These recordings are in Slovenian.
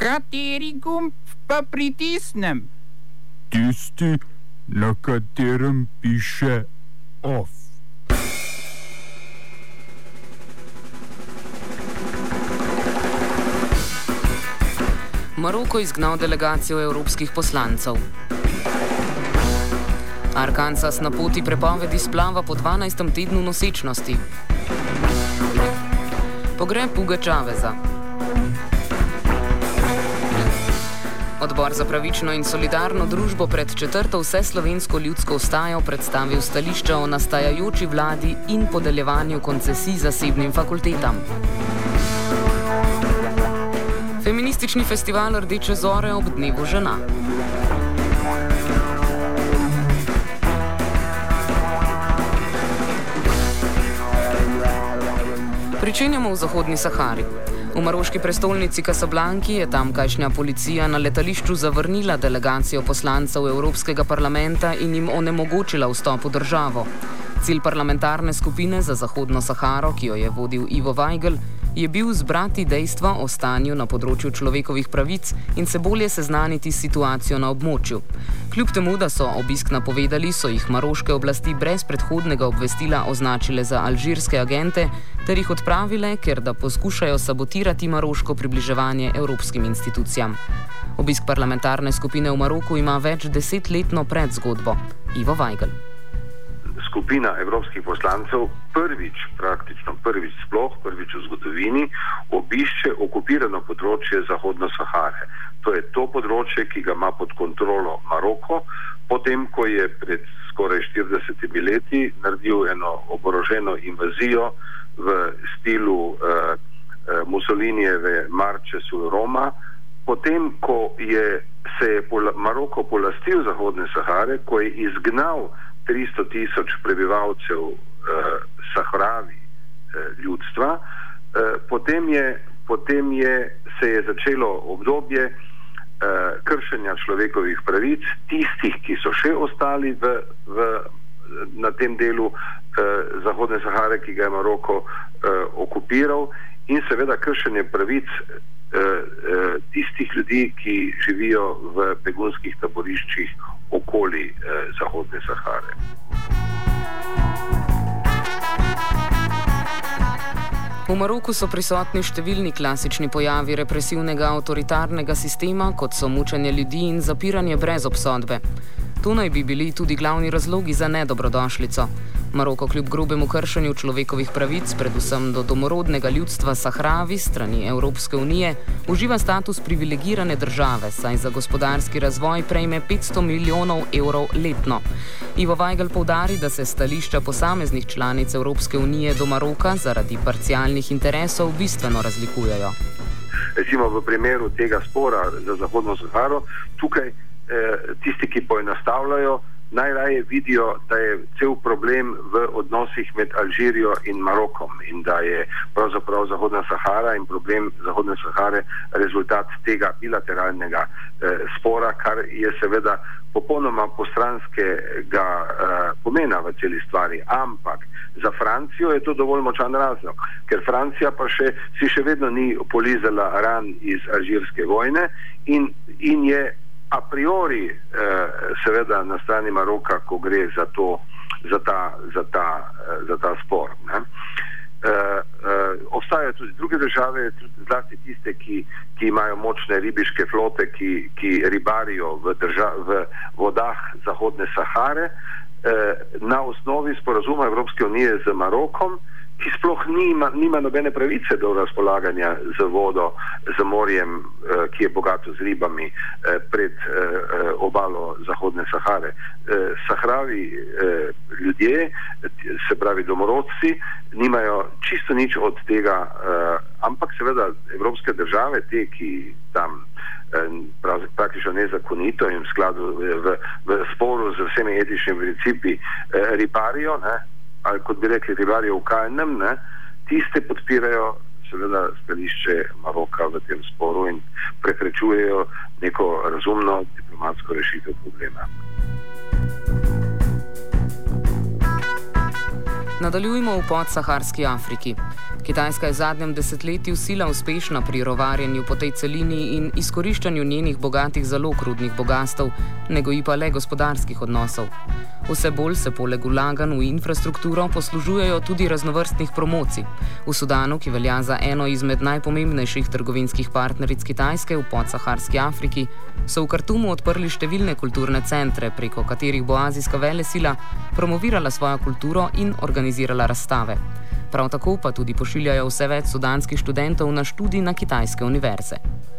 Kateri gumb pa pritisnem? Tisti, na katerem piše OF. Maroko izgnal delegacijo evropskih poslancev. Arkansas na poti prepovedi splava po 12. tednu nosečnosti. Pogreb Huga Cháveza. Odbor za pravično in solidarno družbo pred 4. vseslovensko ljudsko vstajo predstavil stališča o nastajajoči vladi in podeljevanju koncesij zasebnim fakultetam. Feministični festival Rdeče zore ob dnevu žena. Pričenjamo v Zahodni Sahari. V maroški prestolnici Casablanki je tamkajšnja policija na letališču zavrnila delegacijo poslancev Evropskega parlamenta in jim onemogočila vstop v državo. Cilj parlamentarne skupine za Zahodno Saharo, ki jo je vodil Ivo Vajgl, je bil zbrati dejstva o stanju na področju človekovih pravic in se bolje seznaniti s situacijo na območju. Kljub temu, da so obisk napovedali, so jih maroške oblasti brez predhodnega obvestila označile za alžirske agente ter jih odpravile, ker da poskušajo sabotirati maroško približevanje evropskim institucijam. Obisk parlamentarne skupine v Maroku ima več desetletno predzgodbo. Ivo Vajgl. Skupina evropskih poslancev prvič v zgodovini obišče okupirano področje Zahodne Sahare. To je to področje, ki ga ima pod kontrolo Maroko, potem ko je pred skoraj 40 leti naredil eno oboroženo invazijo v stilu Mussolinijeve Marče sul Roma, potem ko se je Maroko polastil Zahodne Sahare, ko je izgnal 300,000 prebivalcev Sahravi ljudstva, potem se je začelo obdobje kršenja človekovih pravic tistih, ki so še ostali na tem delu Zahodne Sahare, ki ga je Maroko okupiral, in seveda kršenje pravic tistih ljudi, ki živijo v begunskih taboriščih okoli Zahodne Sahare. V Maroku so prisotni številni klasični pojavi represivnega avtoritarnega sistema, kot so mučenje ljudi in zapiranje brez obsodbe. To naj bi bili tudi glavni razlogi za nedobrodošlico. Maroko kljub grobemu kršenju človekovih pravic, predvsem do domorodnega ljudstva Sahravi strani Evropske unije, uživa status privilegirane države, saj za gospodarski razvoj prejme 500 milijonov evrov letno. Ivo Vajgl poudari, da se stališča posameznih članic Evropske unije do Maroka zaradi parcialnih interesov bistveno razlikujejo. Recimo v primeru tega spora za Zahodno Saharo, tukaj tisti, ki poenostavljajo, najraje vidijo, da je cel problem v odnosih med Alžirijo in Marokom in da je pravzaprav Zahodna Sahara in problem Zahodne Sahare rezultat tega bilateralnega spora, kar je seveda popolnoma postranskega pomena v celi stvari. Ampak za Francijo je to dovolj močan razlog, ker Francija pa si še vedno ni polizala ran iz alžirske vojne in je a priori seveda na strani Maroka, ko gre za ta spor. Obstajajo tudi druge države, zlasti tiste, ki imajo močne ribiške flote, ki ribarijo v vodah Zahodne Sahare na osnovi sporazuma Evropske unije z Marokom, ki sploh nima nobene pravice do razpolaganja z vodo, z morjem, ki je bogato z ribami pred obalo Zahodne Sahare. Sahravi ljudje, se pravi domorodci, nimajo čisto nič od tega, ampak seveda evropske države, te, ki tam praktično nezakonito in v skladu v sporu z vsemi etičnimi principi ribarijo, ali kot bi rekli ribarijo v kalnem, tiste podpirajo seveda stališče Maroka v tem sporu in preprečujejo neko razumno diplomatsko rešitev problema. Nadaljujemo v podsaharski Afriki. Kitajska je v zadnjem desetletju sila uspešna pri rovarjenju po tej celini in izkoriščanju njenih bogatih zalog rudnih bogastev, ne goji pa le gospodarskih odnosov. Vse bolj se poleg vlaganj v infrastrukturo poslužujejo tudi raznovrstnih promocij. V Sudanu, ki velja za eno izmed najpomembnejših trgovinskih partneric Kitajske v podsaharski Afriki, so v Kartumu odprli številne kulturne centre, preko katerih bo azijska velesila promovirala svojo kulturo in organizirala razstave. Prav tako pa tudi pošiljajo vse več sudanskih študentov na študij na kitajske univerze.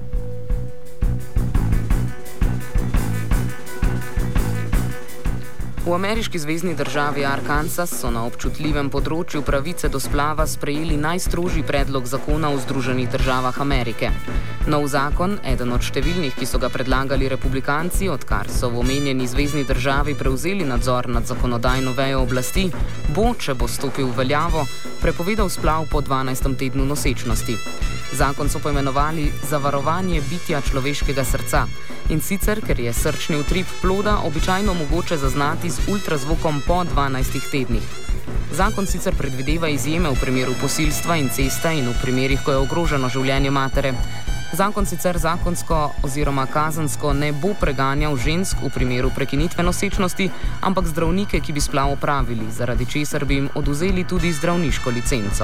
V ameriški zvezni državi Arkansas so na občutljivem področju pravice do splava sprejeli najstrožji predlog zakona v Združenih državah Amerike. Nov zakon, eden od številnih, ki so ga predlagali republikanci, odkar so v omenjeni zvezni državi prevzeli nadzor nad zakonodajno vejo oblasti, bo, če bo stopil v veljavo, prepovedal splav po 12. tednu nosečnosti. Zakon so poimenovali zavarovanje bitja človeškega srca. In sicer, ker je srčni utrip ploda običajno mogoče zaznati z ultrazvokom po 12 tednih. Zakon sicer predvideva izjeme v primeru posilstva, incesta in v primerih, ko je ogroženo življenje matere. Zakon sicer zakonsko oziroma kazensko ne bo preganjal žensk v primeru prekinitve nosečnosti, ampak zdravnike, ki bi splav opravili, zaradi česar bi jim odvzeli tudi zdravniško licenco.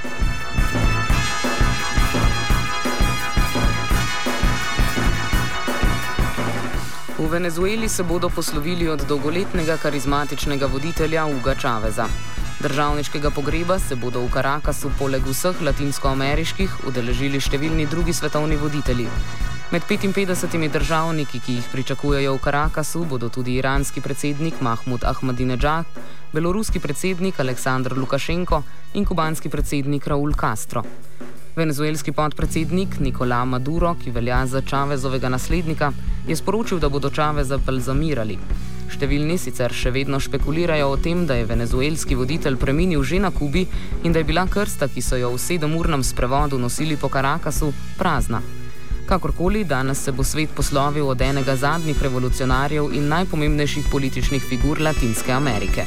V Venezueli se bodo poslovili od dolgoletnega karizmatičnega voditelja Huga Chaveza. Državniškega pogreba se bodo v Caracasu poleg vseh latinskoameriških udeležili številni drugi svetovni voditelji. Med 55 državniki, ki jih pričakujejo v Caracasu, bodo tudi iranski predsednik Mahmud Ahmadinejad, beloruski predsednik Aleksandr Lukašenko in kubanski predsednik Raúl Castro. Venezuelski podpredsednik Nicolás Maduro, ki velja za Chavezovega naslednika, je sporočil, da bodo Chaveza balzamirali. Številni sicer še vedno špekulirajo o tem, da je venezuelski voditelj preminil že na Kubi in da je bila krsta, ki so jo v 7-urnem sprevodu nosili po Caracasu, prazna. Kakorkoli, danes se bo svet poslovil od enega zadnjih revolucionarjev in najpomembnejših političnih figur Latinske Amerike.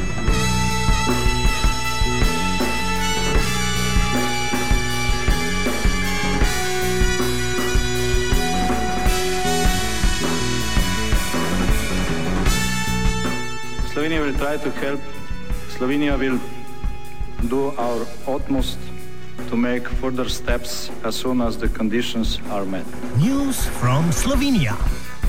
Slovenia will try to help. Slovenia will do our utmost to make further steps as soon as the conditions are met. News from Slovenia.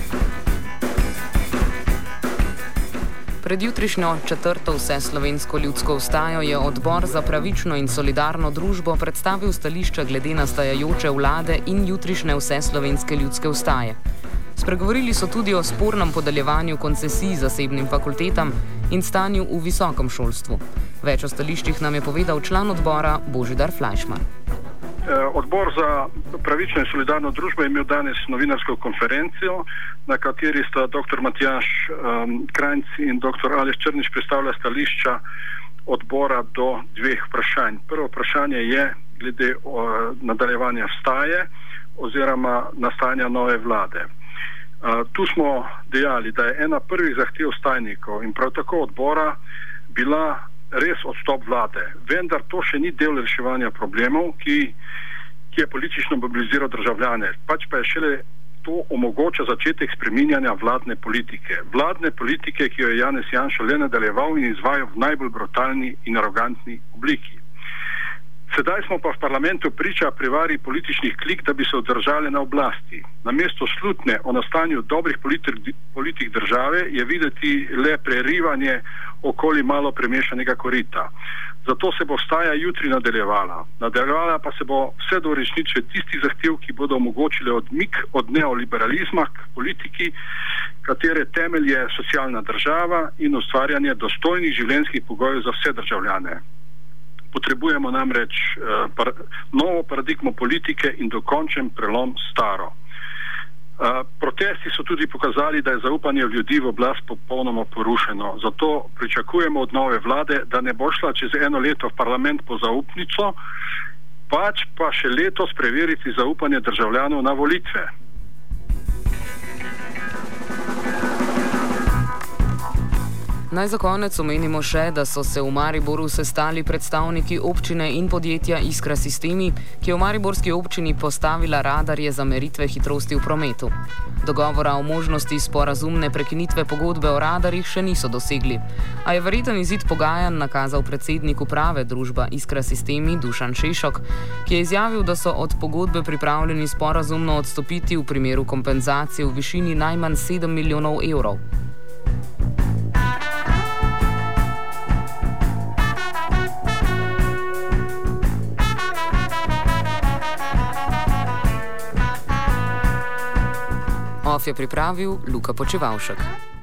Pred jutrišnjo 4. vseslovensko ljudsko vstajo je Odbor za pravično in solidarno družbo predstavil stališča glede nastajajoče vlade in jutrišnje vseslovenske ljudske vstaje. Spregovorili so tudi o spornem podeljevanju koncesij zasebnim fakultetam in stanju v visokem šolstvu. Več o stališčih nam je povedal član odbora Božidar Flajšman. Odbor za pravično in solidarno družbo je imel danes novinarsko konferencijo, na kateri sta dr. Matjaž Krajnc in dr. Aleš Črnič predstavlja stališča odbora do dveh vprašanj. Prvo vprašanje je glede nadaljevanja vstaje oziroma nastajanja nove vlade. Tu smo dejali, da je ena prvih zahtev vstajnikov in prav tako odbora bila res odstop vlade. Vendar to še ni del reševanja problemov, ki je politično mobiliziral državljane. Pač pa je šele to omogoča začetek spreminjanja vladne politike. Vladne politike, ki jo je Janez Janša le nadaljeval in izvajal v najbolj brutalni in arogantni obliki. Sedaj smo pa v parlamentu priča prevari političnih klik, da bi se održali na oblasti. Namesto slutne o nastanju dobrih politik države je videti le prerivanje okoli malo premešanega korita. Zato se bo vstaja jutri nadaljevala. Nadaljevala pa se bo vse do uresničitve tistih zahtev, ki bodo omogočile odmik od neoliberalizma k politiki, katere temelj je socialna država in ustvarjanje dostojnih življenjskih pogojev za vse državljane. Potrebujemo namreč novo paradigmo politike in dokončen prelom staro. Protesti so tudi pokazali, da je zaupanje v ljudi v oblast popolnoma porušeno. Zato pričakujemo od nove vlade, da ne bo šla čez 1 leto v parlament po zaupnico, pač pa še letos preveriti zaupanje državljanov na volitve. Naj za konec omenimo še, da so se v Mariboru sestali predstavniki občine in podjetja Iskra Sistemi, ki je v mariborski občini postavila radarje za meritve hitrosti v prometu. Dogovora o možnosti sporazumne prekinitve pogodbe o radarjih še niso dosegli, a je verjeten izid pogajanj nakazal predsednik uprave družba Iskra Sistemi Dušan Šešok, ki je izjavil, da so od pogodbe pripravljeni sporazumno odstopiti v primeru kompenzacije v višini najmanj 7 milijonov evrov. Of je pripravil Luka Počevalšek.